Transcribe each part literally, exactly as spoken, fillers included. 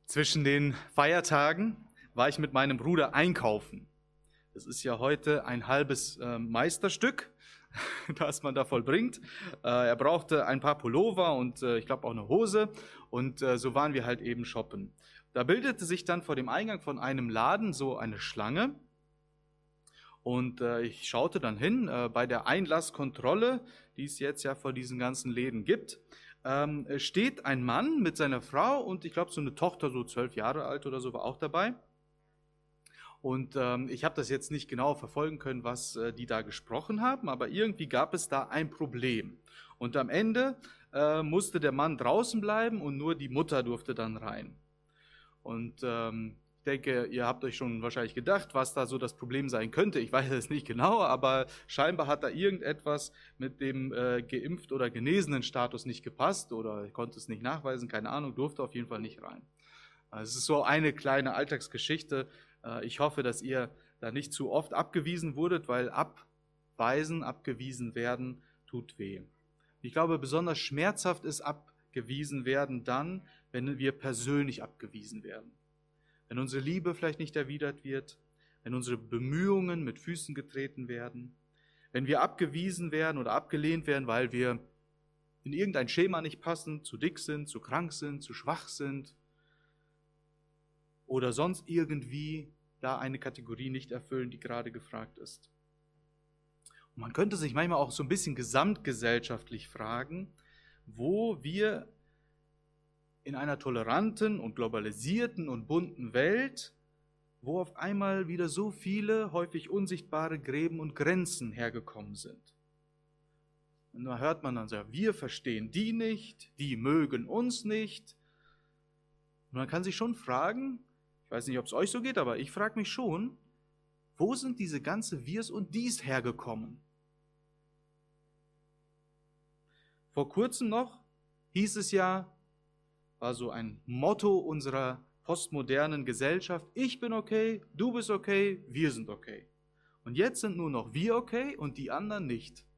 Zwischen den Feiertagen war ich mit meinem Bruder einkaufen. Das ist ja heute ein halbes äh, Meisterstück, das man da vollbringt. Äh, er brauchte ein paar Pullover und äh, ich glaube auch eine Hose und äh, so waren wir halt eben shoppen. Da bildete sich dann vor dem Eingang von einem Laden so eine Schlange und äh, ich schaute dann hin äh, bei der Einlasskontrolle, die es jetzt ja vor diesen ganzen Läden gibt. Ähm, steht ein Mann mit seiner Frau und ich glaube so eine Tochter, so zwölf Jahre alt oder so, war auch dabei. Und ähm, ich habe das jetzt nicht genau verfolgen können, was äh, die da gesprochen haben, aber irgendwie gab es da ein Problem. Und am Ende äh, musste der Mann draußen bleiben und nur die Mutter durfte dann rein. Und ähm, ich denke, ihr habt euch schon wahrscheinlich gedacht, was da so das Problem sein könnte. Ich weiß es nicht genau, aber scheinbar hat da irgendetwas mit dem äh, geimpft oder genesenen Status nicht gepasst oder konnte es nicht nachweisen, keine Ahnung, durfte auf jeden Fall nicht rein. Also es ist so eine kleine Alltagsgeschichte. Äh, ich hoffe, dass ihr da nicht zu oft abgewiesen wurdet, weil abweisen, abgewiesen werden, tut weh. Ich glaube, besonders schmerzhaft ist abgewiesen werden dann, wenn wir persönlich abgewiesen werden. Wenn unsere Liebe vielleicht nicht erwidert wird, wenn unsere Bemühungen mit Füßen getreten werden, wenn wir abgewiesen werden oder abgelehnt werden, weil wir in irgendein Schema nicht passen, zu dick sind, zu krank sind, zu schwach sind oder sonst irgendwie da eine Kategorie nicht erfüllen, die gerade gefragt ist. Und man könnte sich manchmal auch so ein bisschen gesamtgesellschaftlich fragen, wo wir in einer toleranten und globalisierten und bunten Welt, wo auf einmal wieder so viele häufig unsichtbare Gräben und Grenzen hergekommen sind. Und da hört man dann so, wir verstehen die nicht, die mögen uns nicht. Und man kann sich schon fragen, ich weiß nicht, ob es euch so geht, aber ich frage mich schon, wo sind diese ganze Wirs und Dies hergekommen? Vor kurzem noch hieß es ja, war so ein Motto unserer postmodernen Gesellschaft, ich bin okay, du bist okay, wir sind okay. Und jetzt sind nur noch wir okay und die anderen nicht.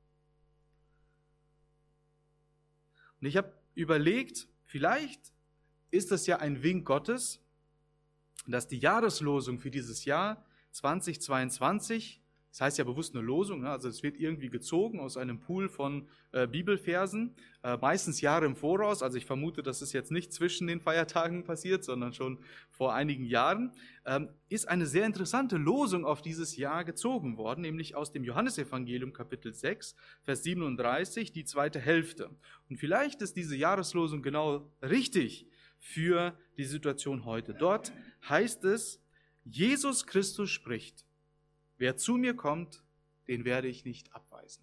Und ich habe überlegt, vielleicht ist das ja ein Wink Gottes, dass die Jahreslosung für dieses Jahr zweitausendzweiundzwanzig, das heißt ja bewusst eine Losung, also es wird irgendwie gezogen aus einem Pool von äh, Bibelversen, äh, meistens Jahre im Voraus, also ich vermute, das ist jetzt nicht zwischen den Feiertagen passiert, sondern schon vor einigen Jahren, ähm, ist eine sehr interessante Losung auf dieses Jahr gezogen worden, nämlich aus dem Johannesevangelium Kapitel sechs, Vers siebenunddreißig, die zweite Hälfte. Und vielleicht ist diese Jahreslosung genau richtig für die Situation heute. Dort heißt es, Jesus Christus spricht, wer zu mir kommt, den werde ich nicht abweisen.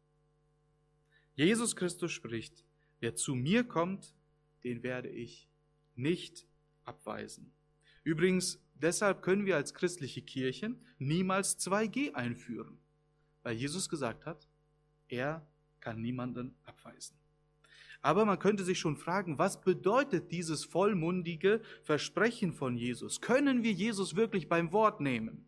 Jesus Christus spricht, wer zu mir kommt, den werde ich nicht abweisen. Übrigens, deshalb können wir als christliche Kirche niemals zwei G einführen, weil Jesus gesagt hat, er kann niemanden abweisen. Aber man könnte sich schon fragen, was bedeutet dieses vollmundige Versprechen von Jesus? Können wir Jesus wirklich beim Wort nehmen?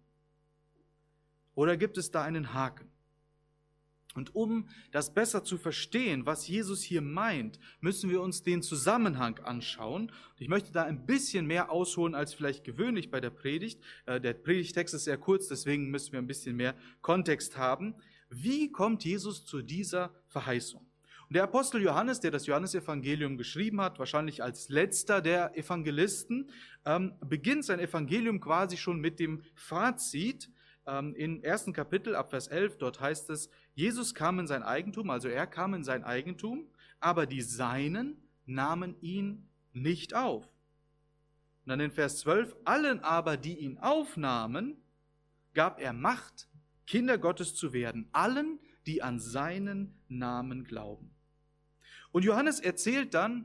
Oder gibt es da einen Haken? Und um das besser zu verstehen, was Jesus hier meint, müssen wir uns den Zusammenhang anschauen. Und ich möchte da ein bisschen mehr ausholen als vielleicht gewöhnlich bei der Predigt. Der Predigtext ist sehr kurz, deswegen müssen wir ein bisschen mehr Kontext haben. Wie kommt Jesus zu dieser Verheißung? Und der Apostel Johannes, der das Johannesevangelium geschrieben hat, wahrscheinlich als letzter der Evangelisten, ähm, beginnt sein Evangelium quasi schon mit dem Fazit. Ähm, im ersten Kapitel ab Vers elf, dort heißt es, Jesus kam in sein Eigentum, also er kam in sein Eigentum, aber die Seinen nahmen ihn nicht auf. Und dann in Vers zwölf, allen aber, die ihn aufnahmen, gab er Macht, Kinder Gottes zu werden, allen, die an seinen Namen glauben. Und Johannes erzählt dann,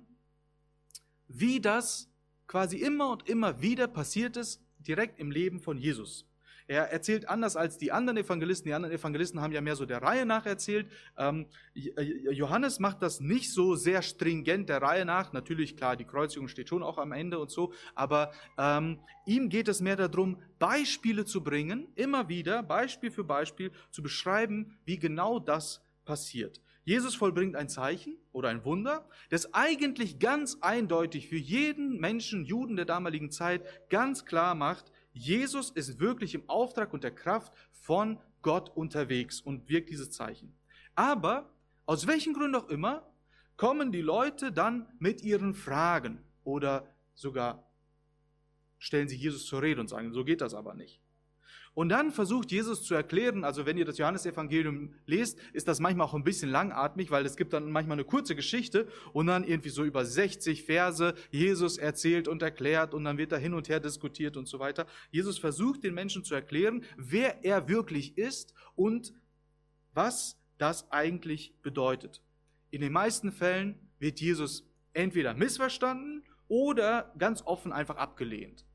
wie das quasi immer und immer wieder passiert ist, direkt im Leben von Jesus. Er erzählt anders als die anderen Evangelisten. Die anderen Evangelisten haben ja mehr so der Reihe nach erzählt. Ähm, Johannes macht das nicht so sehr stringent der Reihe nach. Natürlich, klar, die Kreuzigung steht schon auch am Ende und so. Aber ähm, ihm geht es mehr darum, Beispiele zu bringen, immer wieder, Beispiel für Beispiel, zu beschreiben, wie genau das passiert. Jesus vollbringt ein Zeichen oder ein Wunder, das eigentlich ganz eindeutig für jeden Menschen, Juden der damaligen Zeit ganz klar macht, Jesus ist wirklich im Auftrag und der Kraft von Gott unterwegs und wirkt dieses Zeichen. Aber aus welchen Gründen auch immer kommen die Leute dann mit ihren Fragen oder sogar stellen sie Jesus zur Rede und sagen, so geht das aber nicht. Und dann versucht Jesus zu erklären, also wenn ihr das Johannesevangelium lest, ist das manchmal auch ein bisschen langatmig, weil es gibt dann manchmal eine kurze Geschichte und dann irgendwie so über sechzig Verse Jesus erzählt und erklärt und dann wird da hin und her diskutiert und so weiter. Jesus versucht den Menschen zu erklären, wer er wirklich ist und was das eigentlich bedeutet. In den meisten Fällen wird Jesus entweder missverstanden oder ganz offen einfach abgelehnt.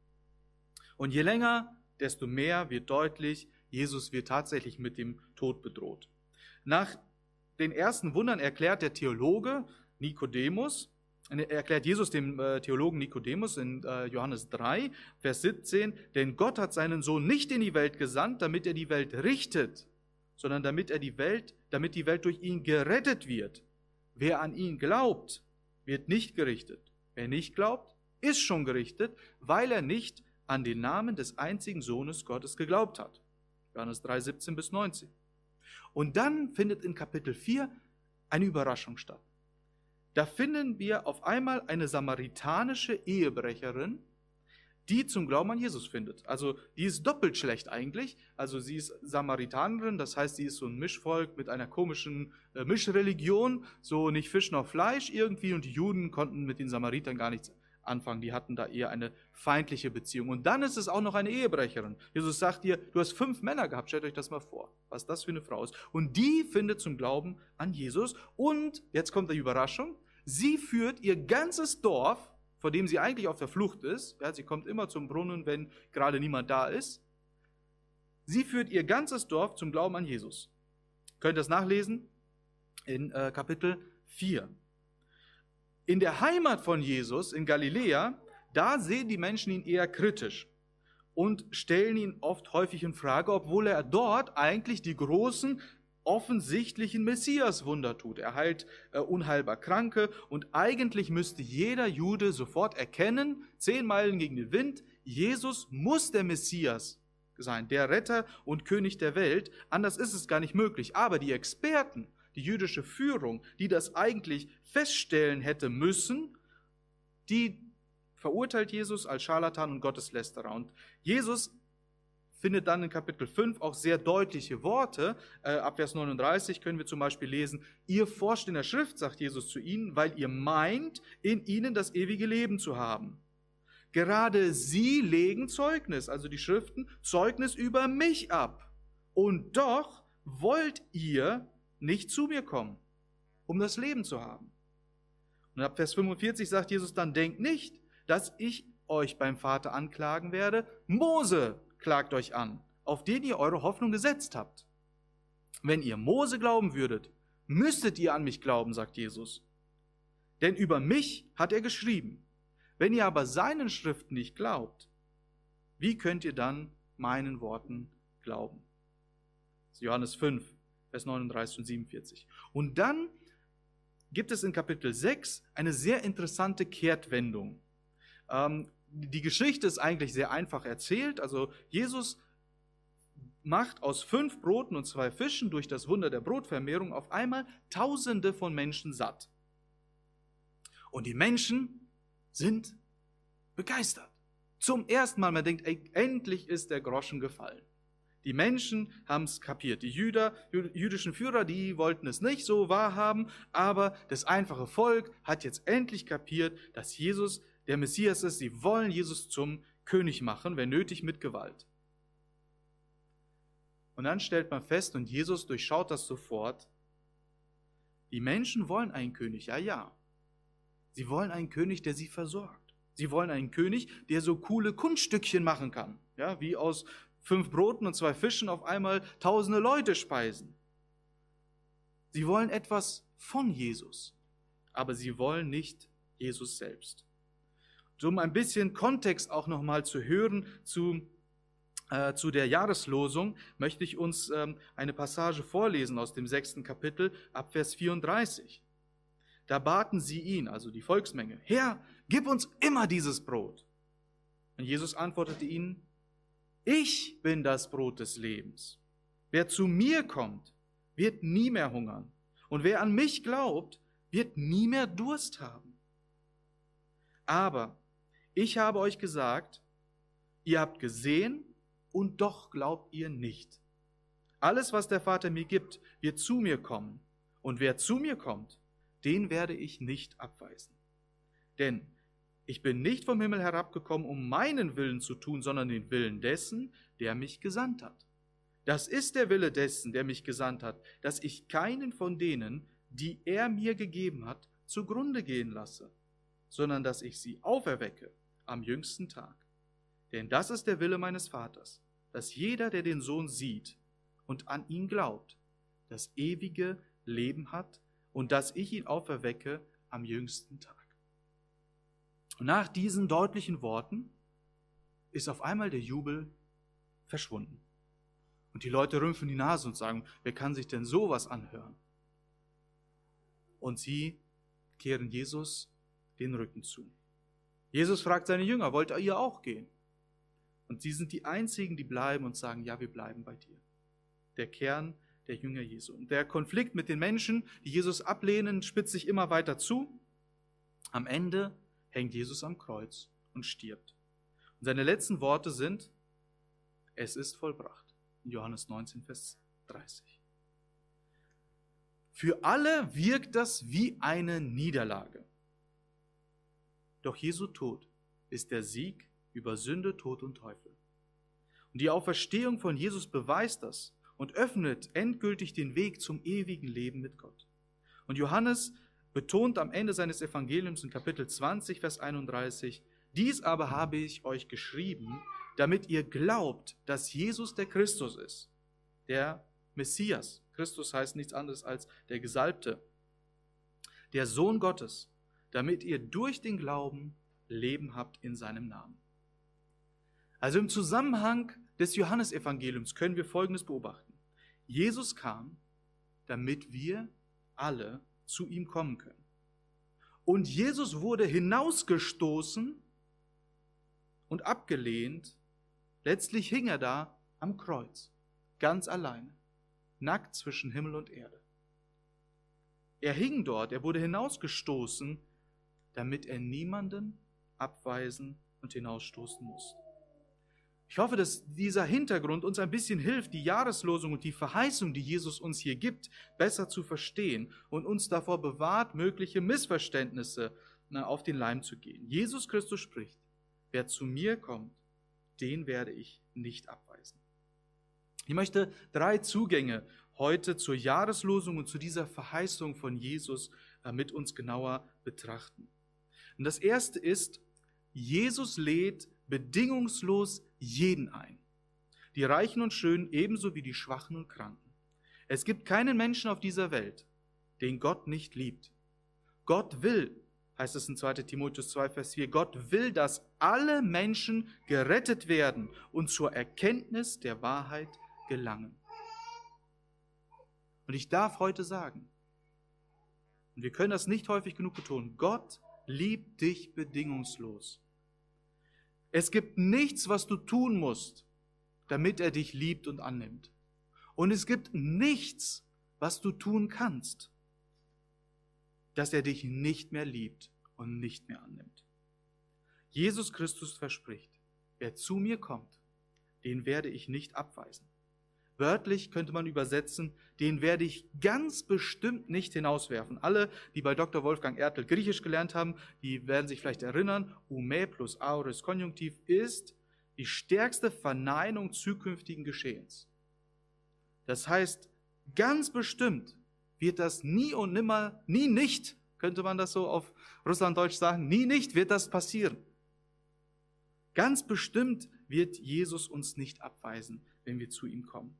Und je länger, desto mehr wird deutlich, Jesus wird tatsächlich mit dem Tod bedroht. Nach den ersten Wundern erklärt der Theologe Nikodemus, erklärt Jesus dem Theologen Nikodemus in Johannes drei, Vers siebzehn, denn Gott hat seinen Sohn nicht in die Welt gesandt, damit er die Welt richtet, sondern damit er die Welt, damit die Welt durch ihn gerettet wird. Wer an ihn glaubt, wird nicht gerichtet. Wer nicht glaubt, ist schon gerichtet, weil er nicht an den Namen des einzigen Sohnes Gottes geglaubt hat. Johannes drei, siebzehn bis neunzehn. Und dann findet in Kapitel vier eine Überraschung statt. Da finden wir auf einmal eine samaritanische Ehebrecherin, die zum Glauben an Jesus findet. Also die ist doppelt schlecht eigentlich. Also sie ist Samaritanerin, das heißt, sie ist so ein Mischvolk mit einer komischen äh, Mischreligion, so nicht Fisch noch Fleisch irgendwie, und die Juden konnten mit den Samaritern gar nichts anfangen. Die hatten da eher eine feindliche Beziehung. Und dann ist es auch noch eine Ehebrecherin. Jesus sagt ihr, du hast fünf Männer gehabt, stellt euch das mal vor, was das für eine Frau ist. Und die findet zum Glauben an Jesus. Und, jetzt kommt die Überraschung, sie führt ihr ganzes Dorf, vor dem sie eigentlich auf der Flucht ist, ja, sie kommt immer zum Brunnen, wenn gerade niemand da ist, sie führt ihr ganzes Dorf zum Glauben an Jesus. Könnt ihr das nachlesen? In äh, Kapitel vier. In der Heimat von Jesus, in Galiläa, da sehen die Menschen ihn eher kritisch und stellen ihn oft häufig in Frage, obwohl er dort eigentlich die großen, offensichtlichen Messias-Wunder tut. Er heilt äh, unheilbar Kranke und eigentlich müsste jeder Jude sofort erkennen, zehn Meilen gegen den Wind, Jesus muss der Messias sein, der Retter und König der Welt. Anders ist es gar nicht möglich. Aber die Experten, die jüdische Führung, die das eigentlich feststellen hätte müssen, die verurteilt Jesus als Scharlatan und Gotteslästerer. Und Jesus findet dann in Kapitel fünf auch sehr deutliche Worte. Äh, ab Vers neununddreißig können wir zum Beispiel lesen, ihr forscht in der Schrift, sagt Jesus zu ihnen, weil ihr meint, in ihnen das ewige Leben zu haben. Gerade sie legen Zeugnis, also die Schriften, Zeugnis über mich ab. Und doch wollt ihr nicht zu mir kommen, um das Leben zu haben. Und ab Vers fünfundvierzig sagt Jesus dann, denkt nicht, dass ich euch beim Vater anklagen werde. Mose klagt euch an, auf den ihr eure Hoffnung gesetzt habt. Wenn ihr Mose glauben würdet, müsstet ihr an mich glauben, sagt Jesus. Denn über mich hat er geschrieben. Wenn ihr aber seinen Schriften nicht glaubt, wie könnt ihr dann meinen Worten glauben? Das ist Johannes fünf, Vers neununddreißig und siebenundvierzig. Und dann gibt es in Kapitel sechs eine sehr interessante Kehrtwendung. Ähm, die Geschichte ist eigentlich sehr einfach erzählt. Also Jesus macht aus fünf Broten und zwei Fischen durch das Wunder der Brotvermehrung auf einmal Tausende von Menschen satt. Und die Menschen sind begeistert. Zum ersten Mal, man denkt, ey, endlich ist der Groschen gefallen. Die Menschen haben es kapiert. Die Jüder, jüdischen Führer, die wollten es nicht so wahrhaben, aber das einfache Volk hat jetzt endlich kapiert, dass Jesus der Messias ist. Sie wollen Jesus zum König machen, wenn nötig mit Gewalt. Und dann stellt man fest, und Jesus durchschaut das sofort, die Menschen wollen einen König, ja, ja. Sie wollen einen König, der sie versorgt. Sie wollen einen König, der so coole Kunststückchen machen kann, ja, wie aus fünf Broten und zwei Fischen auf einmal tausende Leute speisen. Sie wollen etwas von Jesus, aber sie wollen nicht Jesus selbst. So um ein bisschen Kontext auch nochmal zu hören zu äh, zu der Jahreslosung möchte ich uns ähm, eine Passage vorlesen aus dem sechsten Kapitel ab Vers vierunddreißig. Da baten sie ihn, also die Volksmenge: Herr, gib uns immer dieses Brot. Und Jesus antwortete ihnen: Ich bin das Brot des Lebens. Wer zu mir kommt, wird nie mehr hungern. Und wer an mich glaubt, wird nie mehr Durst haben. Aber ich habe euch gesagt, ihr habt gesehen und doch glaubt ihr nicht. Alles, was der Vater mir gibt, wird zu mir kommen. Und wer zu mir kommt, den werde ich nicht abweisen. Denn ich bin nicht vom Himmel herabgekommen, um meinen Willen zu tun, sondern den Willen dessen, der mich gesandt hat. Das ist der Wille dessen, der mich gesandt hat, dass ich keinen von denen, die er mir gegeben hat, zugrunde gehen lasse, sondern dass ich sie auferwecke am jüngsten Tag. Denn das ist der Wille meines Vaters, dass jeder, der den Sohn sieht und an ihn glaubt, das ewige Leben hat und dass ich ihn auferwecke am jüngsten Tag. Und nach diesen deutlichen Worten ist auf einmal der Jubel verschwunden. Und die Leute rümpfen die Nase und sagen: Wer kann sich denn sowas anhören? Und sie kehren Jesus den Rücken zu. Jesus fragt seine Jünger: Wollt ihr auch gehen? Und sie sind die einzigen, die bleiben und sagen: Ja, wir bleiben bei dir. Der Kern der Jünger Jesu. Und der Konflikt mit den Menschen, die Jesus ablehnen, spitzt sich immer weiter zu. Am Ende hängt Jesus am Kreuz und stirbt. Und seine letzten Worte sind: Es ist vollbracht. In Johannes neunzehn, Vers dreißig. Für alle wirkt das wie eine Niederlage. Doch Jesu Tod ist der Sieg über Sünde, Tod und Teufel. Und die Auferstehung von Jesus beweist das und öffnet endgültig den Weg zum ewigen Leben mit Gott. Und Johannes betont am Ende seines Evangeliums in Kapitel zwanzig, Vers einunddreißig: Dies aber habe ich euch geschrieben, damit ihr glaubt, dass Jesus der Christus ist, der Messias. Christus heißt nichts anderes als der Gesalbte, der Sohn Gottes, damit ihr durch den Glauben Leben habt in seinem Namen. Also im Zusammenhang des Johannesevangeliums können wir Folgendes beobachten. Jesus kam, damit wir alle zu ihm kommen können. Und Jesus wurde hinausgestoßen und abgelehnt. Letztlich hing er da am Kreuz, ganz alleine, nackt zwischen Himmel und Erde. Er hing dort, er wurde hinausgestoßen, damit er niemanden abweisen und hinausstoßen muss. Ich hoffe, dass dieser Hintergrund uns ein bisschen hilft, die Jahreslosung und die Verheißung, die Jesus uns hier gibt, besser zu verstehen und uns davor bewahrt, mögliche Missverständnisse auf den Leim zu gehen. Jesus Christus spricht: Wer zu mir kommt, den werde ich nicht abweisen. Ich möchte drei Zugänge heute zur Jahreslosung und zu dieser Verheißung von Jesus mit uns genauer betrachten. Und das erste ist: Jesus lädt bedingungslos jeden ein. Die Reichen und Schönen ebenso wie die Schwachen und Kranken. Es gibt keinen Menschen auf dieser Welt, den Gott nicht liebt. Gott will, heißt es in zweiter Timotheus zwei, Vers vier, Gott will, dass alle Menschen gerettet werden und zur Erkenntnis der Wahrheit gelangen. Und ich darf heute sagen, und wir können das nicht häufig genug betonen: Gott liebt dich bedingungslos. Es gibt nichts, was du tun musst, damit er dich liebt und annimmt. Und es gibt nichts, was du tun kannst, dass er dich nicht mehr liebt und nicht mehr annimmt. Jesus Christus verspricht: Wer zu mir kommt, den werde ich nicht abweisen. Wörtlich könnte man übersetzen: Den werde ich ganz bestimmt nicht hinauswerfen. Alle, die bei Doktor Wolfgang Ertl Griechisch gelernt haben, die werden sich vielleicht erinnern, Ume plus Aorist Konjunktiv ist die stärkste Verneinung zukünftigen Geschehens. Das heißt, ganz bestimmt wird das nie und nimmer, nie nicht, könnte man das so auf Russlanddeutsch sagen, nie nicht wird das passieren. Ganz bestimmt wird Jesus uns nicht abweisen, wenn wir zu ihm kommen.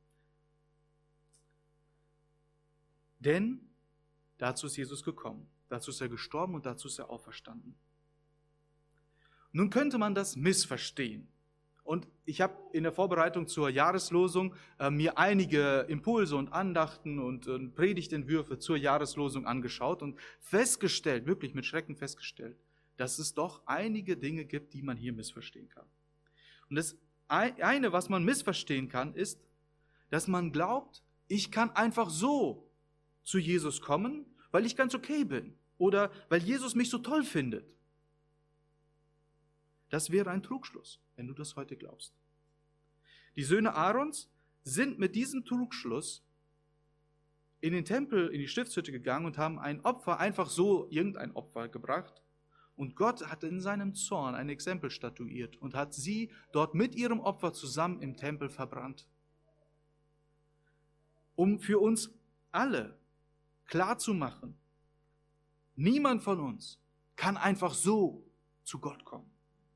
Denn dazu ist Jesus gekommen, dazu ist er gestorben und dazu ist er auferstanden. Nun könnte man das missverstehen Und ich habe in der Vorbereitung zur Jahreslosung äh, mir einige Impulse und Andachten und äh, Predigtentwürfe zur Jahreslosung angeschaut und festgestellt, wirklich mit Schrecken festgestellt, dass es doch einige Dinge gibt, die man hier missverstehen kann. Und das eine, was man missverstehen kann, ist, dass man glaubt, ich kann einfach so zu Jesus kommen, weil ich ganz okay bin oder weil Jesus mich so toll findet. Das wäre ein Trugschluss, wenn du das heute glaubst. Die Söhne Aarons sind mit diesem Trugschluss in den Tempel, in die Stiftshütte gegangen und haben ein Opfer, einfach so irgendein Opfer gebracht. Und Gott hat in seinem Zorn ein Exempel statuiert und hat sie dort mit ihrem Opfer zusammen im Tempel verbrannt. Um für uns alle klarzumachen, niemand von uns kann einfach so zu Gott kommen.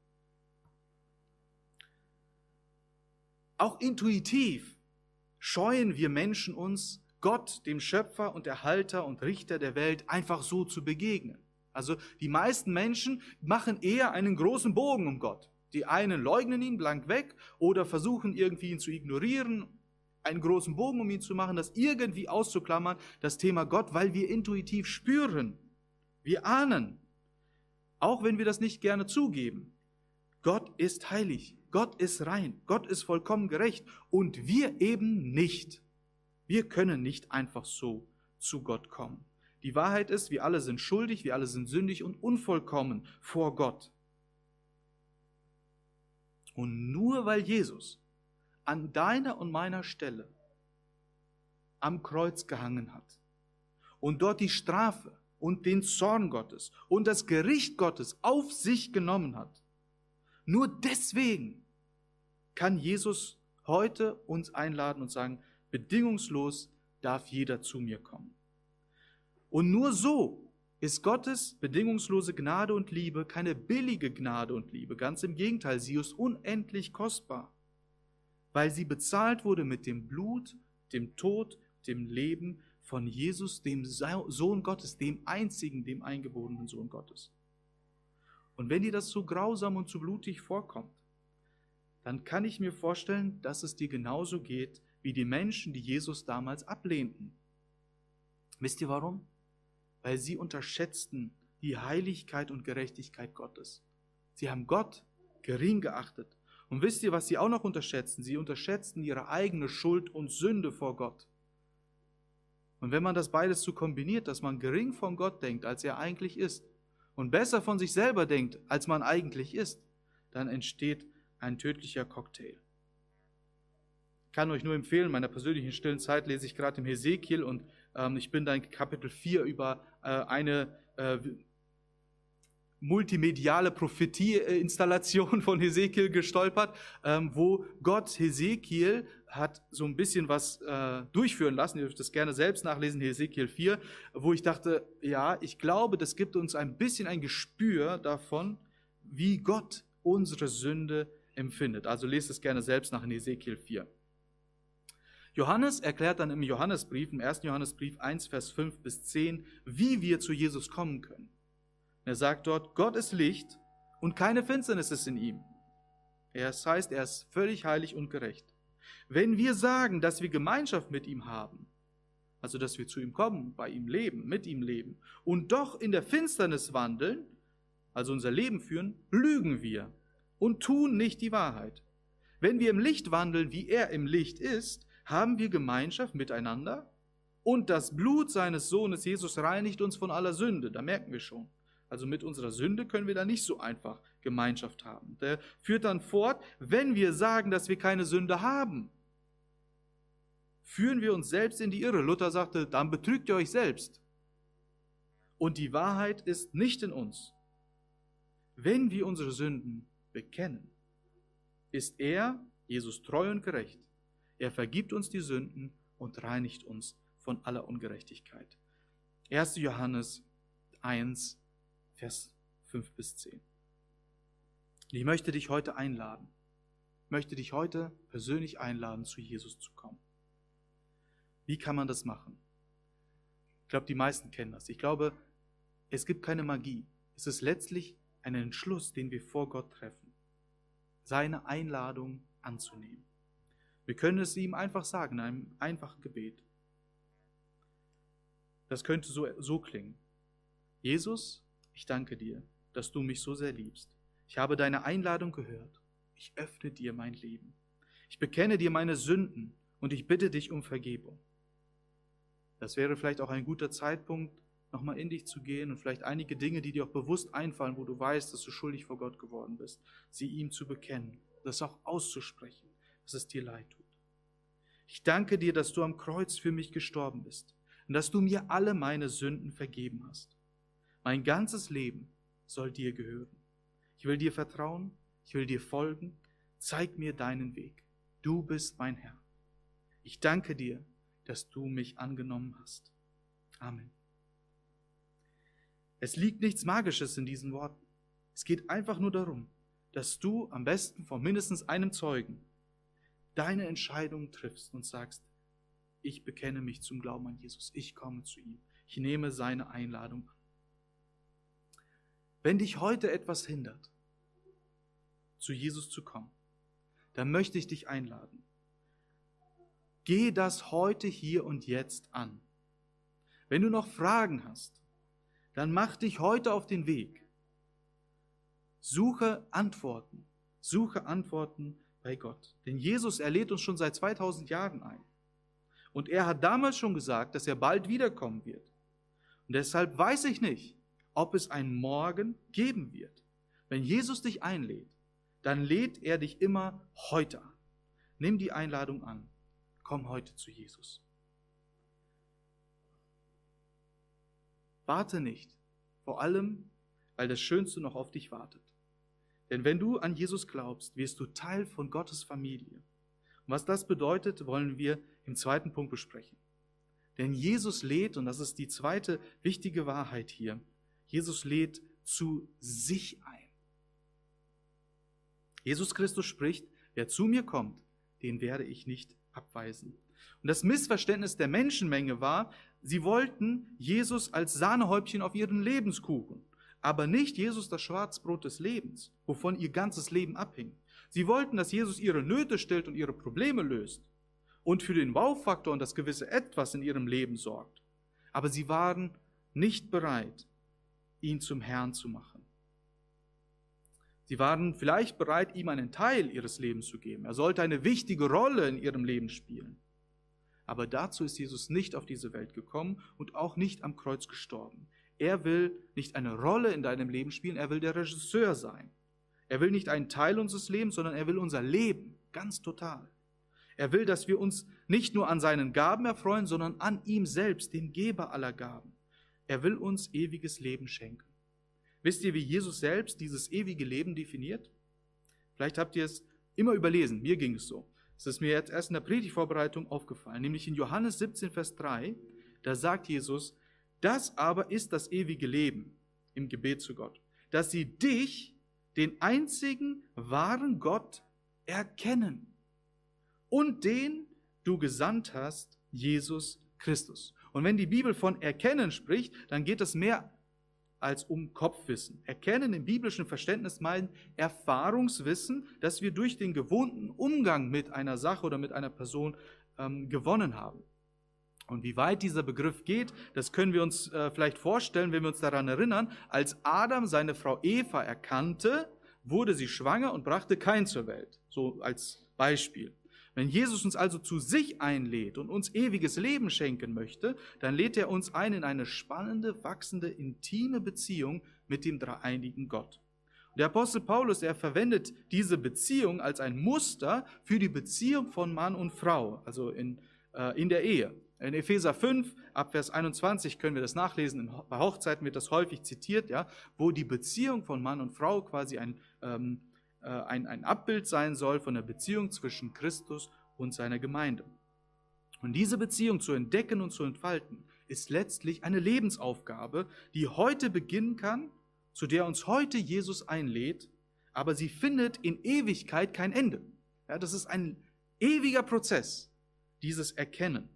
Auch intuitiv scheuen wir Menschen uns, Gott, dem Schöpfer und Erhalter und Richter der Welt, einfach so zu begegnen. Also die meisten Menschen machen eher einen großen Bogen um Gott. Die einen leugnen ihn blank weg oder versuchen irgendwie ihn zu ignorieren, einen großen Bogen um ihn zu machen, das irgendwie auszuklammern, das Thema Gott, weil wir intuitiv spüren, wir ahnen, auch wenn wir das nicht gerne zugeben, Gott ist heilig. Gott ist rein, Gott ist vollkommen gerecht und wir eben nicht. Wir können nicht einfach so zu Gott kommen. Die Wahrheit ist, wir alle sind schuldig, wir alle sind sündig und unvollkommen vor Gott. Und nur weil Jesus an deiner und meiner Stelle am Kreuz gehangen hat und dort die Strafe und den Zorn Gottes und das Gericht Gottes auf sich genommen hat, nur deswegen kann Jesus heute uns einladen und sagen, bedingungslos darf jeder zu mir kommen. Und nur so ist Gottes bedingungslose Gnade und Liebe keine billige Gnade und Liebe. Ganz im Gegenteil, sie ist unendlich kostbar, weil sie bezahlt wurde mit dem Blut, dem Tod, dem Leben von Jesus, dem Sohn Gottes, dem einzigen, dem eingeborenen Sohn Gottes. Und wenn dir das so grausam und so blutig vorkommt, dann kann ich mir vorstellen, dass es dir genauso geht wie die Menschen, die Jesus damals ablehnten. Wisst ihr warum? Weil sie unterschätzten die Heiligkeit und Gerechtigkeit Gottes. Sie haben Gott gering geachtet. Und wisst ihr, was sie auch noch unterschätzten? Sie unterschätzten ihre eigene Schuld und Sünde vor Gott. Und wenn man das beides so kombiniert, dass man gering von Gott denkt, als er eigentlich ist, und besser von sich selber denkt, als man eigentlich ist, dann entsteht ein tödlicher Cocktail. Ich kann euch nur empfehlen, in meiner persönlichen stillen Zeit lese ich gerade im Hesekiel und ähm, ich bin da in Kapitel vier über äh, eine äh, multimediale Prophetie-Installation von Hesekiel gestolpert, ähm, wo Gott Hesekiel hat so ein bisschen was äh, durchführen lassen. Ihr dürft das gerne selbst nachlesen, Hesekiel vier, wo ich dachte, ja, ich glaube, das gibt uns ein bisschen ein Gespür davon, wie Gott unsere Sünde empfindet. Also lest es gerne selbst nach in Hesekiel vier. Johannes erklärt dann im Johannesbrief, im ersten Johannesbrief eins, Vers fünf bis zehn, wie wir zu Jesus kommen können. Er sagt dort, Gott ist Licht und keine Finsternis ist in ihm. Das heißt, er ist völlig heilig und gerecht. Wenn wir sagen, dass wir Gemeinschaft mit ihm haben, also dass wir zu ihm kommen, bei ihm leben, mit ihm leben, und doch in der Finsternis wandeln, also unser Leben führen, lügen wir und tun nicht die Wahrheit. Wenn wir im Licht wandeln, wie er im Licht ist, haben wir Gemeinschaft miteinander und das Blut seines Sohnes Jesus reinigt uns von aller Sünde. Da merken wir schon. Also mit unserer Sünde können wir da nicht so einfach Gemeinschaft haben. Der führt dann fort, wenn wir sagen, dass wir keine Sünde haben, führen wir uns selbst in die Irre. Luther sagte, dann betrügt ihr euch selbst. Und die Wahrheit ist nicht in uns. Wenn wir unsere Sünden bekennen, ist er, Jesus, treu und gerecht. Er vergibt uns die Sünden und reinigt uns von aller Ungerechtigkeit. erster Johannes eins, Vers fünf bis zehn. Ich möchte dich heute einladen, ich möchte dich heute persönlich einladen, zu Jesus zu kommen. Wie kann man das machen? Ich glaube, die meisten kennen das. Ich glaube, es gibt keine Magie. Es ist letztlich ein Entschluss, den wir vor Gott treffen. seine Einladung anzunehmen. Wir können es ihm einfach sagen, in einem einfachen Gebet. Das könnte so, so klingen. Jesus, ich danke dir, dass du mich so sehr liebst. Ich habe deine Einladung gehört. Ich öffne dir mein Leben. Ich bekenne dir meine Sünden und ich bitte dich um Vergebung. Das wäre vielleicht auch ein guter Zeitpunkt, nochmal in dich zu gehen und vielleicht einige Dinge, die dir auch bewusst einfallen, wo du weißt, dass du schuldig vor Gott geworden bist, sie ihm zu bekennen, das auch auszusprechen, dass es dir leid tut. Ich danke dir, dass du am Kreuz für mich gestorben bist und dass du mir alle meine Sünden vergeben hast. Mein ganzes Leben soll dir gehören. Ich will dir vertrauen, ich will dir folgen. Zeig mir deinen Weg. Du bist mein Herr. Ich danke dir, dass du mich angenommen hast. Amen. Es liegt nichts Magisches in diesen Worten. Es geht einfach nur darum, dass du am besten von mindestens einem Zeugen deine Entscheidung triffst und sagst, ich bekenne mich zum Glauben an Jesus. Ich komme zu ihm. Ich nehme seine Einladung an. Wenn dich heute etwas hindert, zu Jesus zu kommen, dann möchte ich dich einladen. Geh das heute, hier und jetzt an. Wenn du noch Fragen hast, dann mach dich heute auf den Weg. Suche Antworten. Suche Antworten bei Gott. Denn Jesus, er lädt uns schon seit zweitausend Jahren ein. Und er hat damals schon gesagt, dass er bald wiederkommen wird. Und deshalb weiß ich nicht, ob es einen Morgen geben wird. Wenn Jesus dich einlädt, dann lädt er dich immer heute an. Nimm die Einladung an. Komm heute zu Jesus. Warte nicht, vor allem, weil das Schönste noch auf dich wartet. Denn wenn du an Jesus glaubst, wirst du Teil von Gottes Familie. Und was das bedeutet, wollen wir im zweiten Punkt besprechen. Denn Jesus lädt, und das ist die zweite wichtige Wahrheit hier, Jesus lädt zu sich ein. Jesus Christus spricht, wer zu mir kommt, den werde ich nicht abweisen. Und das Missverständnis der Menschenmenge war, sie wollten Jesus als Sahnehäubchen auf ihren Lebenskuchen, aber nicht Jesus das Schwarzbrot des Lebens, wovon ihr ganzes Leben abhing. Sie wollten, dass Jesus ihre Nöte stillt und ihre Probleme löst und für den Wow-Faktor und das gewisse Etwas in ihrem Leben sorgt. Aber sie waren nicht bereit, ihn zum Herrn zu machen. Sie waren vielleicht bereit, ihm einen Teil ihres Lebens zu geben. Er sollte eine wichtige Rolle in ihrem Leben spielen. Aber dazu ist Jesus nicht auf diese Welt gekommen und auch nicht am Kreuz gestorben. Er will nicht eine Rolle in deinem Leben spielen, er will der Regisseur sein. Er will nicht einen Teil unseres Lebens, sondern er will unser Leben, ganz total. Er will, dass wir uns nicht nur an seinen Gaben erfreuen, sondern an ihm selbst, dem Geber aller Gaben. Er will uns ewiges Leben schenken. Wisst ihr, wie Jesus selbst dieses ewige Leben definiert? Vielleicht habt ihr es immer überlesen, mir ging es so. Es ist mir jetzt erst in der Predigtvorbereitung aufgefallen, nämlich in Johannes siebzehn, Vers drei, da sagt Jesus, das aber ist das ewige Leben im Gebet zu Gott, dass sie dich, den einzigen wahren Gott, erkennen und den du gesandt hast, Jesus Christus. Und wenn die Bibel von Erkennen spricht, dann geht es mehr als um Kopfwissen. Erkennen im biblischen Verständnis meint Erfahrungswissen, das wir durch den gewohnten Umgang mit einer Sache oder mit einer Person ähm, gewonnen haben. Und wie weit dieser Begriff geht, das können wir uns äh, vielleicht vorstellen, wenn wir uns daran erinnern, als Adam seine Frau Eva erkannte, wurde sie schwanger und brachte Kain zur Welt. So als Beispiel. Wenn Jesus uns also zu sich einlädt und uns ewiges Leben schenken möchte, dann lädt er uns ein in eine spannende, wachsende, intime Beziehung mit dem dreieinigen Gott. Und der Apostel Paulus, er verwendet diese Beziehung als ein Muster für die Beziehung von Mann und Frau, also in, äh, in der Ehe. In Epheser fünf, ab Vers einundzwanzig können wir das nachlesen, bei Hochzeiten wird das häufig zitiert, ja, wo die Beziehung von Mann und Frau quasi ein ähm, Ein, ein Abbild sein soll von der Beziehung zwischen Christus und seiner Gemeinde. Und diese Beziehung zu entdecken und zu entfalten, ist letztlich eine Lebensaufgabe, die heute beginnen kann, zu der uns heute Jesus einlädt, aber sie findet in Ewigkeit kein Ende. Ja, das ist ein ewiger Prozess, dieses Erkennen.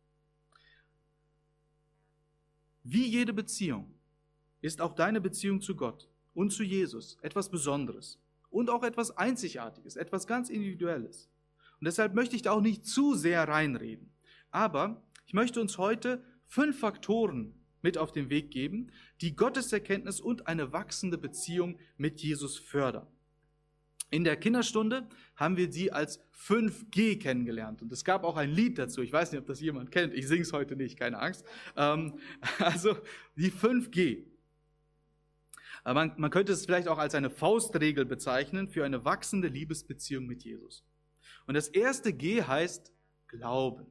Wie jede Beziehung ist auch deine Beziehung zu Gott und zu Jesus etwas Besonderes. und auch etwas Einzigartiges, etwas ganz Individuelles. Und deshalb möchte ich da auch nicht zu sehr reinreden. Aber ich möchte uns heute fünf Faktoren mit auf den Weg geben, die Gotteserkenntnis und eine wachsende Beziehung mit Jesus fördern. In der Kinderstunde haben wir sie als fünf G kennengelernt. Und es gab auch ein Lied dazu. Ich weiß nicht, ob das jemand kennt. Ich singe es heute nicht, keine Angst. Ähm, also die fünf G. Man, man könnte es vielleicht auch als eine Faustregel bezeichnen für eine wachsende Liebesbeziehung mit Jesus. Und das erste G heißt Glauben.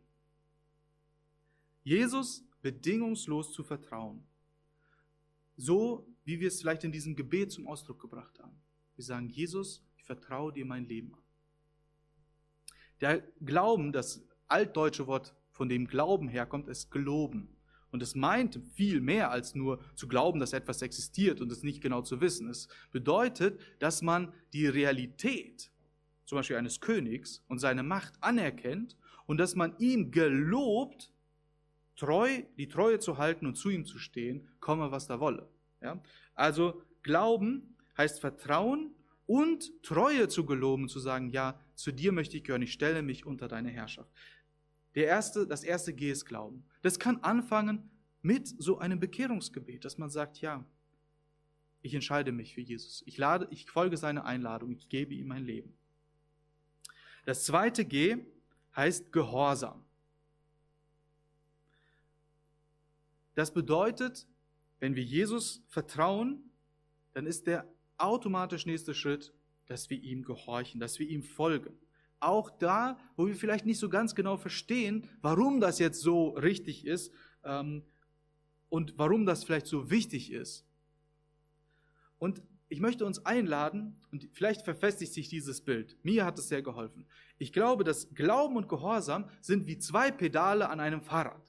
Jesus bedingungslos zu vertrauen. So, wie wir es vielleicht in diesem Gebet zum Ausdruck gebracht haben. Wir sagen, Jesus, ich vertraue dir mein Leben an. Der Glauben, das altdeutsche Wort, von dem Glauben herkommt, ist geloben. Und es meint viel mehr als nur zu glauben, dass etwas existiert und es nicht genau zu wissen. Es bedeutet, dass man die Realität, zum Beispiel eines Königs, und seine Macht anerkennt und dass man ihm gelobt, treu, die Treue zu halten und zu ihm zu stehen, komme was da wolle. Ja? Also Glauben heißt Vertrauen und Treue zu geloben, zu sagen, ja, zu dir möchte ich gehören, ich stelle mich unter deine Herrschaft. Der erste, das erste G ist Glauben. Das kann anfangen mit so einem Bekehrungsgebet, dass man sagt, ja, ich entscheide mich für Jesus. Ich, lade, ich folge seiner Einladung, ich gebe ihm mein Leben. Das zweite G heißt Gehorsam. Das bedeutet, wenn wir Jesus vertrauen, dann ist der automatisch nächste Schritt, dass wir ihm gehorchen, dass wir ihm folgen. Auch da, wo wir vielleicht nicht so ganz genau verstehen, warum das jetzt so richtig ist ähm, und warum das vielleicht so wichtig ist. Und ich möchte uns einladen, und vielleicht verfestigt sich dieses Bild. Mir hat es sehr geholfen. Ich glaube, dass Glauben und Gehorsam sind wie zwei Pedale an einem Fahrrad.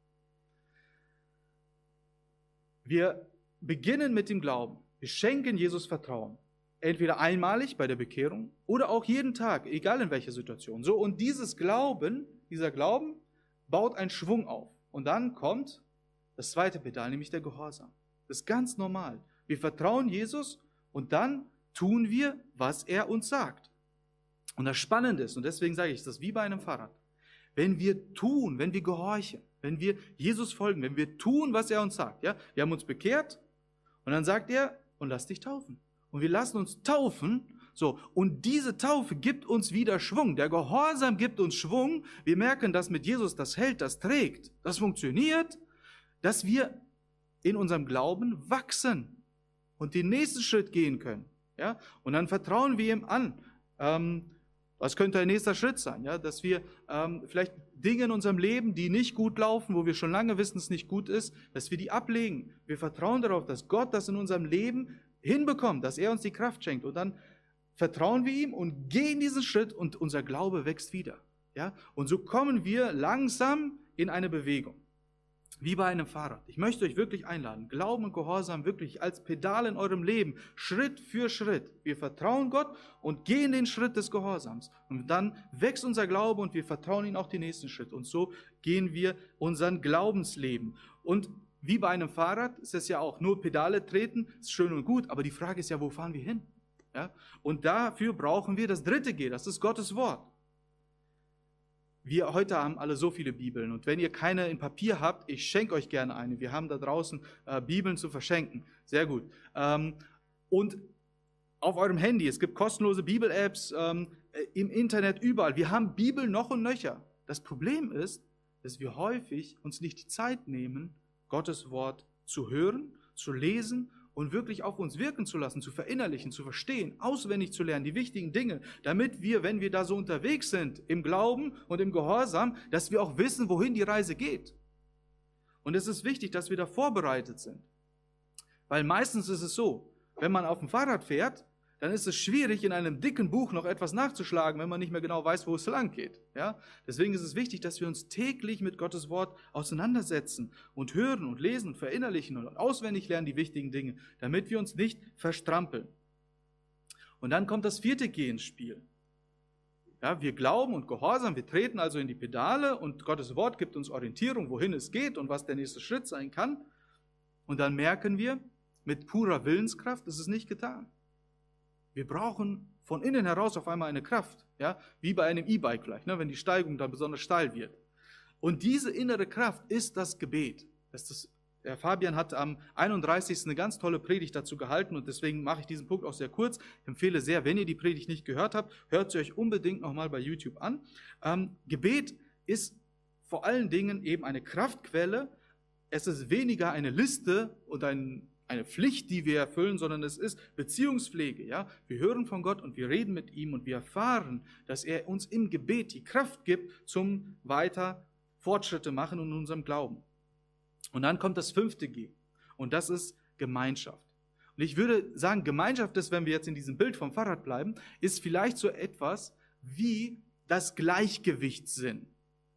Wir beginnen mit dem Glauben. Wir schenken Jesus Vertrauen. Entweder einmalig bei der Bekehrung oder auch jeden Tag, egal in welcher Situation. So, und dieses Glauben, dieser Glauben baut einen Schwung auf. Und dann kommt das zweite Pedal, nämlich der Gehorsam. Das ist ganz normal. Wir vertrauen Jesus und dann tun wir, was er uns sagt. Und das Spannende ist, und deswegen sage ich, das ist wie bei einem Fahrrad. Wenn wir tun, wenn wir gehorchen, wenn wir Jesus folgen, wenn wir tun, was er uns sagt. Ja? Wir haben uns bekehrt und dann sagt er, und lass dich taufen. Und wir lassen uns taufen, so, und diese Taufe gibt uns wieder Schwung. Der Gehorsam gibt uns Schwung. Wir merken, dass mit Jesus das hält, das trägt, das funktioniert, dass wir in unserem Glauben wachsen und den nächsten Schritt gehen können. Ja? Und dann vertrauen wir ihm an. Ähm, was könnte ein nächster Schritt sein? Ja? Dass wir ähm, vielleicht Dinge in unserem Leben, die nicht gut laufen, wo wir schon lange wissen, es nicht gut ist, dass wir die ablegen. Wir vertrauen darauf, dass Gott das in unserem Leben hinbekommt, dass er uns die Kraft schenkt. Und dann vertrauen wir ihm und gehen diesen Schritt und unser Glaube wächst wieder. Ja? Und so kommen wir langsam in eine Bewegung. Wie bei einem Fahrrad. Ich möchte euch wirklich einladen, Glauben und Gehorsam wirklich als Pedal in eurem Leben, Schritt für Schritt. Wir vertrauen Gott und gehen den Schritt des Gehorsams. Und dann wächst unser Glaube und wir vertrauen ihm auch den nächsten Schritt. Und so gehen wir unseren Glaubensleben. Und wie bei einem Fahrrad ist es ja auch, nur Pedale treten, ist schön und gut, aber die Frage ist ja, wo fahren wir hin? Ja? Und dafür brauchen wir das dritte G, das ist Gottes Wort. Wir heute haben alle so viele Bibeln und wenn ihr keine in Papier habt, ich schenke euch gerne eine. Wir haben da draußen äh, Bibeln zu verschenken. Sehr gut. Ähm, und auf eurem Handy, es gibt kostenlose Bibel-Apps, ähm, im Internet, überall. Wir haben Bibel noch und nöcher. Das Problem ist, dass wir häufig uns nicht die Zeit nehmen, Gottes Wort zu hören, zu lesen und wirklich auf uns wirken zu lassen, zu verinnerlichen, zu verstehen, auswendig zu lernen, die wichtigen Dinge, damit wir, wenn wir da so unterwegs sind, im Glauben und im Gehorsam, dass wir auch wissen, wohin die Reise geht. Und es ist wichtig, dass wir da vorbereitet sind. Weil meistens ist es so, wenn man auf dem Fahrrad fährt, dann ist es schwierig, in einem dicken Buch noch etwas nachzuschlagen, wenn man nicht mehr genau weiß, wo es lang geht. Ja? Deswegen ist es wichtig, dass wir uns täglich mit Gottes Wort auseinandersetzen und hören und lesen und verinnerlichen und auswendig lernen die wichtigen Dinge, damit wir uns nicht verstrampeln. Und dann kommt das vierte G ins Spiel. Ja, wir glauben und gehorsam, wir treten also in die Pedale und Gottes Wort gibt uns Orientierung, wohin es geht und was der nächste Schritt sein kann. Und dann merken wir, mit purer Willenskraft ist es nicht getan. Wir brauchen von innen heraus auf einmal eine Kraft, ja, wie bei einem E-Bike vielleicht, ne, wenn die Steigung dann besonders steil wird. Und diese innere Kraft ist das Gebet. Das ist das, der Fabian hat am einunddreißigsten eine ganz tolle Predigt dazu gehalten und deswegen mache ich diesen Punkt auch sehr kurz. Ich empfehle sehr, wenn ihr die Predigt nicht gehört habt, hört sie euch unbedingt nochmal bei YouTube an. Ähm, Gebet ist vor allen Dingen eben eine Kraftquelle. Es ist weniger eine Liste und ein eine Pflicht, die wir erfüllen, sondern es ist Beziehungspflege. Ja? Wir hören von Gott und wir reden mit ihm und wir erfahren, dass er uns im Gebet die Kraft gibt, zum weiter Fortschritte machen in unserem Glauben. Und dann kommt das fünfte G und das ist Gemeinschaft. Und ich würde sagen, Gemeinschaft ist, wenn wir jetzt in diesem Bild vom Fahrrad bleiben, ist vielleicht so etwas wie das Gleichgewichtssinn.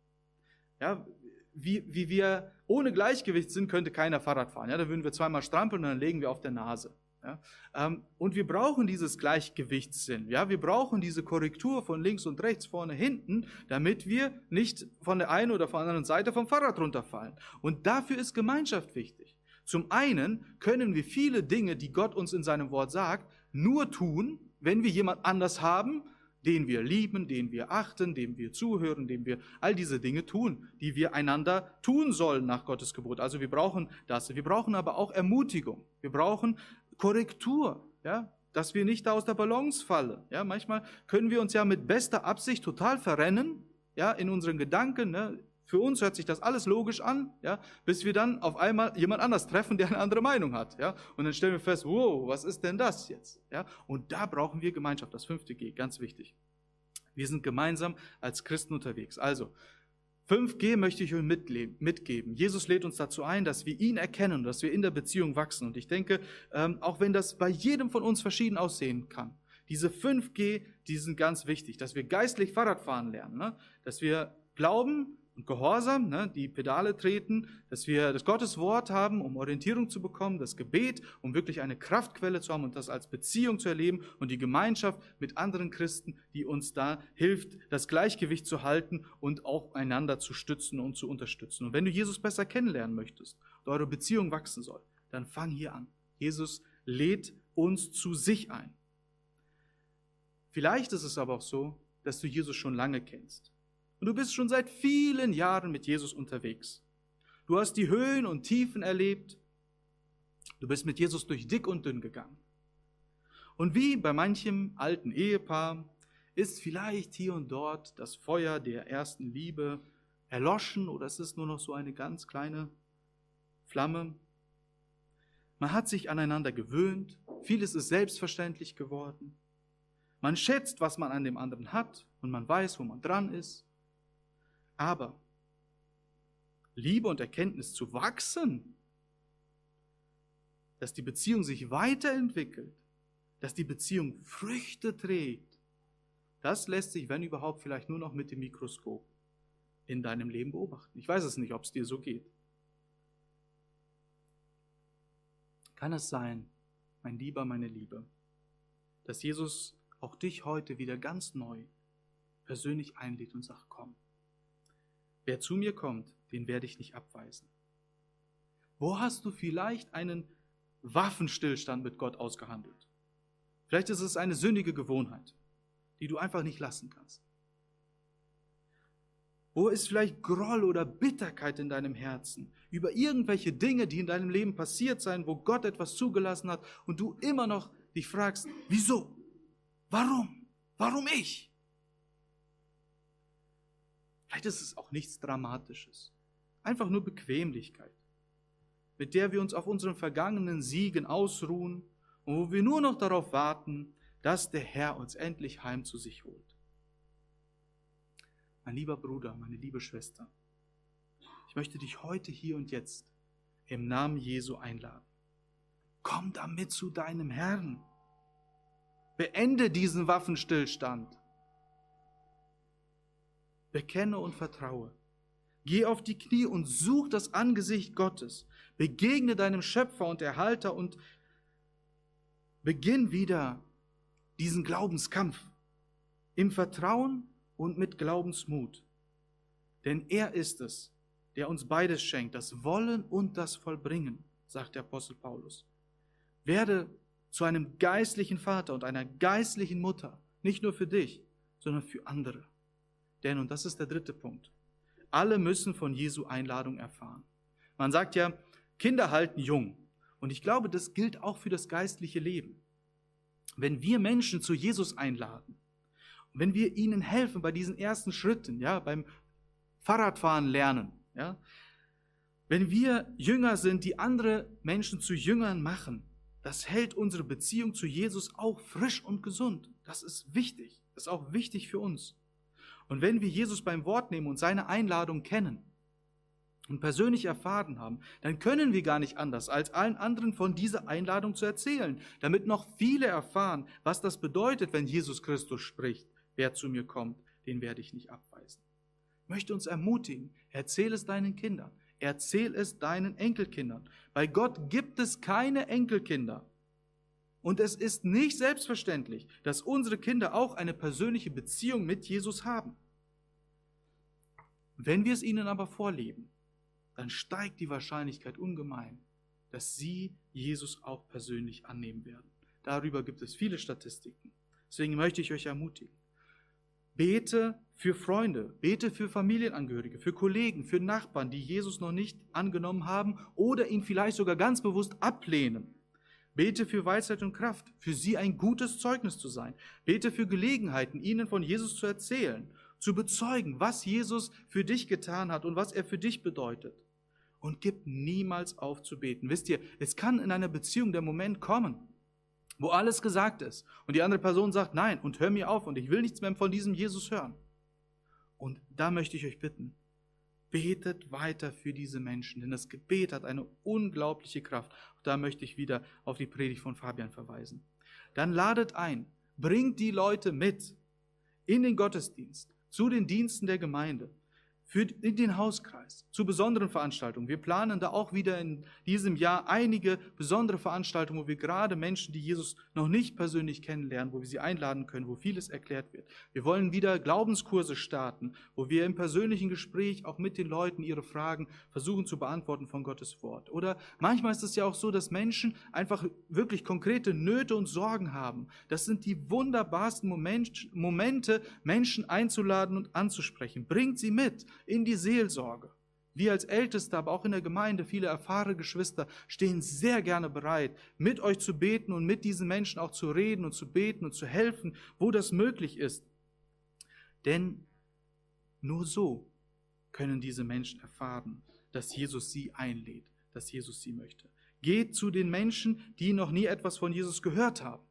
Ja, wie, wie wir ohne Gleichgewichtssinn könnte keiner Fahrrad fahren. Ja, da würden wir zweimal strampeln und dann legen wir auf der Nase. Ja, ähm, und wir brauchen dieses Gleichgewichtssinn. Ja, wir brauchen diese Korrektur von links und rechts, vorne, hinten, damit wir nicht von der einen oder von der anderen Seite vom Fahrrad runterfallen. Und dafür ist Gemeinschaft wichtig. Zum einen können wir viele Dinge, die Gott uns in seinem Wort sagt, nur tun, wenn wir jemand anders haben, den wir lieben, den wir achten, dem wir zuhören, dem wir all diese Dinge tun, die wir einander tun sollen nach Gottes Gebot. Also wir brauchen das. Wir brauchen aber auch Ermutigung. Wir brauchen Korrektur, ja, dass wir nicht aus der Balance fallen. Ja, manchmal können wir uns ja mit bester Absicht total verrennen, ja, in unseren Gedanken. Ne? Für uns hört sich das alles logisch an, ja, bis wir dann auf einmal jemand anders treffen, der eine andere Meinung hat. Ja, und dann stellen wir fest, wow, was ist denn das jetzt? Ja, und da brauchen wir Gemeinschaft, das fünfte G, ganz wichtig. Wir sind gemeinsam als Christen unterwegs. Also, fünf G möchte ich euch mitgeben. Jesus lädt uns dazu ein, dass wir ihn erkennen, dass wir in der Beziehung wachsen. Und ich denke, auch wenn das bei jedem von uns verschieden aussehen kann, diese fünf G, die sind ganz wichtig, dass wir geistlich Fahrrad fahren lernen, ne? Dass wir glauben und Gehorsam, ne, die Pedale treten, dass wir das Gotteswort haben, um Orientierung zu bekommen, das Gebet, um wirklich eine Kraftquelle zu haben und das als Beziehung zu erleben und die Gemeinschaft mit anderen Christen, die uns da hilft, das Gleichgewicht zu halten und auch einander zu stützen und zu unterstützen. Und wenn du Jesus besser kennenlernen möchtest und eure Beziehung wachsen soll, dann fang hier an. Jesus lädt uns zu sich ein. Vielleicht ist es aber auch so, dass du Jesus schon lange kennst. Und du bist schon seit vielen Jahren mit Jesus unterwegs. Du hast die Höhen und Tiefen erlebt. Du bist mit Jesus durch dick und dünn gegangen. Und wie bei manchem alten Ehepaar ist vielleicht hier und dort das Feuer der ersten Liebe erloschen oder es ist nur noch so eine ganz kleine Flamme. Man hat sich aneinander gewöhnt. Vieles ist selbstverständlich geworden. Man schätzt, was man an dem anderen hat und man weiß, wo man dran ist. Aber Liebe und Erkenntnis zu wachsen, dass die Beziehung sich weiterentwickelt, dass die Beziehung Früchte trägt, das lässt sich, wenn überhaupt, vielleicht nur noch mit dem Mikroskop in deinem Leben beobachten. Ich weiß es nicht, ob es dir so geht. Kann es sein, mein Lieber, meine Liebe, dass Jesus auch dich heute wieder ganz neu persönlich einlädt und sagt, komm, wer zu mir kommt, den werde ich nicht abweisen. Wo hast du vielleicht einen Waffenstillstand mit Gott ausgehandelt? Vielleicht ist es eine sündige Gewohnheit, die du einfach nicht lassen kannst. Wo ist vielleicht Groll oder Bitterkeit in deinem Herzen über irgendwelche Dinge, die in deinem Leben passiert sind, wo Gott etwas zugelassen hat und du immer noch dich fragst, wieso? Warum? Warum ich? Vielleicht ist es auch nichts Dramatisches. Einfach nur Bequemlichkeit, mit der wir uns auf unseren vergangenen Siegen ausruhen und wo wir nur noch darauf warten, dass der Herr uns endlich heim zu sich holt. Mein lieber Bruder, meine liebe Schwester, ich möchte dich heute hier und jetzt im Namen Jesu einladen. Komm damit zu deinem Herrn. Beende diesen Waffenstillstand. Bekenne und vertraue. Geh auf die Knie und such das Angesicht Gottes. Begegne deinem Schöpfer und Erhalter und beginn wieder diesen Glaubenskampf im Vertrauen und mit Glaubensmut. Denn er ist es, der uns beides schenkt, das Wollen und das Vollbringen, sagt der Apostel Paulus. Werde zu einem geistlichen Vater und einer geistlichen Mutter. Nicht nur für dich, sondern für andere. Denn, und das ist der dritte Punkt, alle müssen von Jesu Einladung erfahren. Man sagt ja, Kinder halten jung. Und ich glaube, das gilt auch für das geistliche Leben. Wenn wir Menschen zu Jesus einladen, wenn wir ihnen helfen bei diesen ersten Schritten, ja, beim Fahrradfahren lernen, ja, wenn wir Jünger sind, die andere Menschen zu Jüngern machen, das hält unsere Beziehung zu Jesus auch frisch und gesund. Das ist wichtig. Das ist auch wichtig für uns. Und wenn wir Jesus beim Wort nehmen und seine Einladung kennen und persönlich erfahren haben, dann können wir gar nicht anders, als allen anderen von dieser Einladung zu erzählen, damit noch viele erfahren, was das bedeutet, wenn Jesus Christus spricht. Wer zu mir kommt, den werde ich nicht abweisen. Ich möchte uns ermutigen, erzähl es deinen Kindern, erzähl es deinen Enkelkindern. Bei Gott gibt es keine Enkelkinder. Und es ist nicht selbstverständlich, dass unsere Kinder auch eine persönliche Beziehung mit Jesus haben. Wenn wir es ihnen aber vorleben, dann steigt die Wahrscheinlichkeit ungemein, dass sie Jesus auch persönlich annehmen werden. Darüber gibt es viele Statistiken. Deswegen möchte ich euch ermutigen. Bete für Freunde, bete für Familienangehörige, für Kollegen, für Nachbarn, die Jesus noch nicht angenommen haben oder ihn vielleicht sogar ganz bewusst ablehnen. Bete für Weisheit und Kraft, für sie ein gutes Zeugnis zu sein. Bete für Gelegenheiten, ihnen von Jesus zu erzählen, zu bezeugen, was Jesus für dich getan hat und was er für dich bedeutet. Und gib niemals auf zu beten. Wisst ihr, es kann in einer Beziehung der Moment kommen, wo alles gesagt ist und die andere Person sagt, nein, und hör mir auf und ich will nichts mehr von diesem Jesus hören. Und da möchte ich euch bitten, betet weiter für diese Menschen, denn das Gebet hat eine unglaubliche Kraft. Da möchte ich wieder auf die Predigt von Fabian verweisen. Dann ladet ein, bringt die Leute mit in den Gottesdienst, zu den Diensten der Gemeinde, für in den Hauskreis, zu besonderen Veranstaltungen. Wir planen da auch wieder in diesem Jahr einige besondere Veranstaltungen, wo wir gerade Menschen, die Jesus noch nicht persönlich kennenlernen, wo wir sie einladen können, wo vieles erklärt wird. Wir wollen wieder Glaubenskurse starten, wo wir im persönlichen Gespräch auch mit den Leuten ihre Fragen versuchen zu beantworten von Gottes Wort. Oder manchmal ist es ja auch so, dass Menschen einfach wirklich konkrete Nöte und Sorgen haben. Das sind die wunderbarsten Momente, Menschen einzuladen und anzusprechen. Bringt sie mit in die Seelsorge. Wir als Älteste, aber auch in der Gemeinde, viele erfahrene Geschwister, stehen sehr gerne bereit, mit euch zu beten und mit diesen Menschen auch zu reden und zu beten und zu helfen, wo das möglich ist. Denn nur so können diese Menschen erfahren, dass Jesus sie einlädt, dass Jesus sie möchte. Geht zu den Menschen, die noch nie etwas von Jesus gehört haben.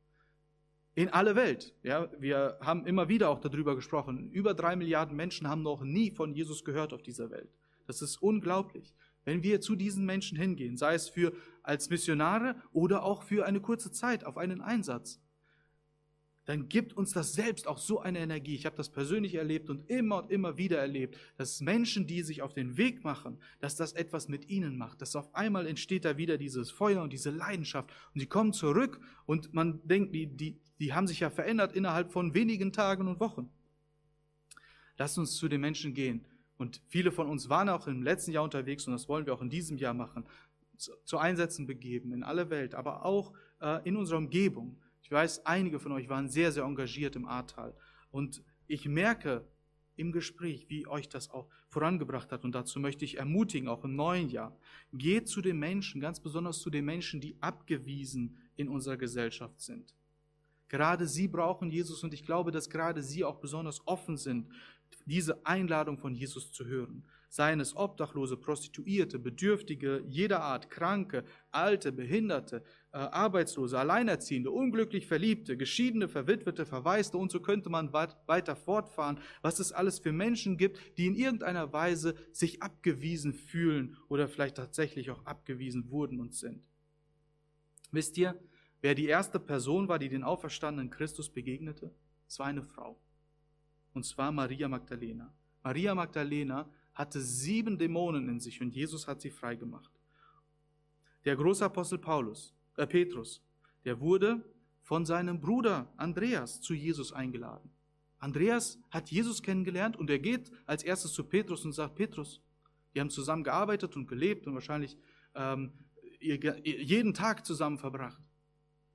In alle Welt. Ja, wir haben immer wieder auch darüber gesprochen. Über drei Milliarden Menschen haben noch nie von Jesus gehört auf dieser Welt. Das ist unglaublich. Wenn wir zu diesen Menschen hingehen, sei es für als Missionare oder auch für eine kurze Zeit auf einen Einsatz, dann gibt uns das selbst auch so eine Energie. Ich habe das persönlich erlebt und immer und immer wieder erlebt, dass Menschen, die sich auf den Weg machen, dass das etwas mit ihnen macht. Dass auf einmal entsteht da wieder dieses Feuer und diese Leidenschaft. Und sie kommen zurück und man denkt, die, die, die haben sich ja verändert innerhalb von wenigen Tagen und Wochen. Lasst uns zu den Menschen gehen. Und viele von uns waren auch im letzten Jahr unterwegs und das wollen wir auch in diesem Jahr machen. Zu, zu Einsätzen begeben in alle Welt, aber auch äh, in unserer Umgebung. Ich weiß, einige von euch waren sehr, sehr engagiert im Ahrtal. Und ich merke im Gespräch, wie euch das auch vorangebracht hat. Und dazu möchte ich ermutigen, auch im neuen Jahr. Geht zu den Menschen, ganz besonders zu den Menschen, die abgewiesen in unserer Gesellschaft sind. Gerade sie brauchen Jesus und ich glaube, dass gerade sie auch besonders offen sind, diese Einladung von Jesus zu hören. Seien es Obdachlose, Prostituierte, Bedürftige jeder Art, Kranke, Alte, Behinderte, äh, Arbeitslose, Alleinerziehende, unglücklich Verliebte, Geschiedene, Verwitwete, Verwaiste und so könnte man weit, weiter fortfahren, was es alles für Menschen gibt, die in irgendeiner Weise sich abgewiesen fühlen oder vielleicht tatsächlich auch abgewiesen wurden und sind. Wisst ihr, wer die erste Person war, die den auferstandenen Christus begegnete? Es war eine Frau. Und zwar Maria Magdalena. Maria Magdalena hatte sieben Dämonen in sich und Jesus hat sie freigemacht. Der große Apostel Paulus, äh Petrus, der wurde von seinem Bruder Andreas zu Jesus eingeladen. Andreas hat Jesus kennengelernt und er geht als erstes zu Petrus und sagt, Petrus, wir haben zusammen gearbeitet und gelebt und wahrscheinlich ähm, jeden Tag zusammen verbracht.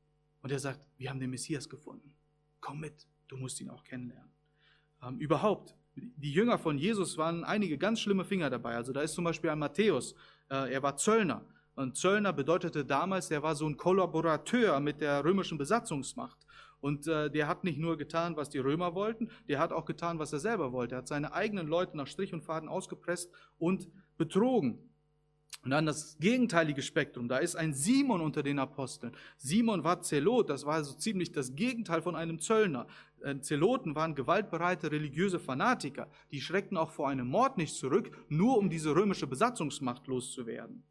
Und er sagt, wir haben den Messias gefunden. Komm mit, du musst ihn auch kennenlernen. Ähm, überhaupt, die Jünger von Jesus waren einige ganz schlimme Finger dabei. Also da ist zum Beispiel ein Matthäus, äh, er war Zöllner. Und Zöllner bedeutete damals, der war so ein Kollaborateur mit der römischen Besatzungsmacht. Und äh, der hat nicht nur getan, was die Römer wollten, der hat auch getan, was er selber wollte. Er hat seine eigenen Leute nach Strich und Faden ausgepresst und betrogen. Und dann das gegenteilige Spektrum, da ist ein Simon unter den Aposteln. Simon war Zelot, das war so ziemlich das Gegenteil von einem Zöllner. Zeloten waren gewaltbereite religiöse Fanatiker, die schreckten auch vor einem Mord nicht zurück, nur um diese römische Besatzungsmacht loszuwerden.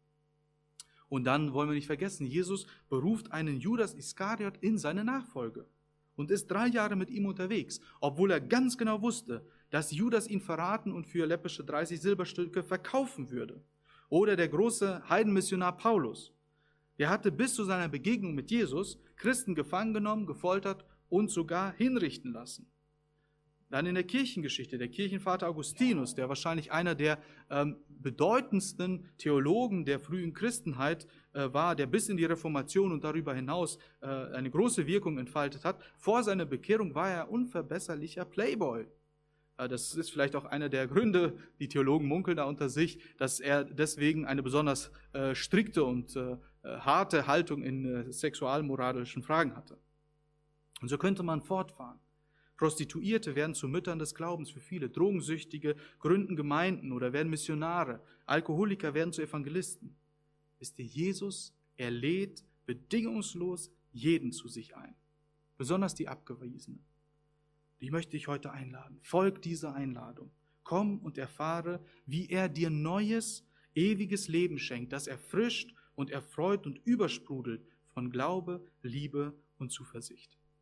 Und dann wollen wir nicht vergessen, Jesus beruft einen Judas Iskariot in seine Nachfolge und ist drei Jahre mit ihm unterwegs, obwohl er ganz genau wusste, dass Judas ihn verraten und für läppische dreißig Silberstücke verkaufen würde. Oder der große Heidenmissionar Paulus. Der hatte bis zu seiner Begegnung mit Jesus Christen gefangen genommen, gefoltert und sogar hinrichten lassen. Dann in der Kirchengeschichte, der Kirchenvater Augustinus, der wahrscheinlich einer der ähm, bedeutendsten Theologen der frühen Christenheit äh, war, der bis in die Reformation und darüber hinaus äh, eine große Wirkung entfaltet hat. Vor seiner Bekehrung war er unverbesserlicher Playboy. Äh, das ist vielleicht auch einer der Gründe, die Theologen munkeln da unter sich, dass er deswegen eine besonders äh, strikte und äh, harte Haltung in äh, sexualmoralischen Fragen hatte. Und so könnte man fortfahren. Prostituierte werden zu Müttern des Glaubens für viele. Drogensüchtige gründen Gemeinden oder werden Missionare. Alkoholiker werden zu Evangelisten. Wisst ihr, Jesus, er lädt bedingungslos jeden zu sich ein. Besonders die Abgewiesenen. Ich möchte dich heute einladen. Folg dieser Einladung. Komm und erfahre, wie er dir neues, ewiges Leben schenkt, das erfrischt und erfreut und übersprudelt von Glaube, Liebe und Zuversicht.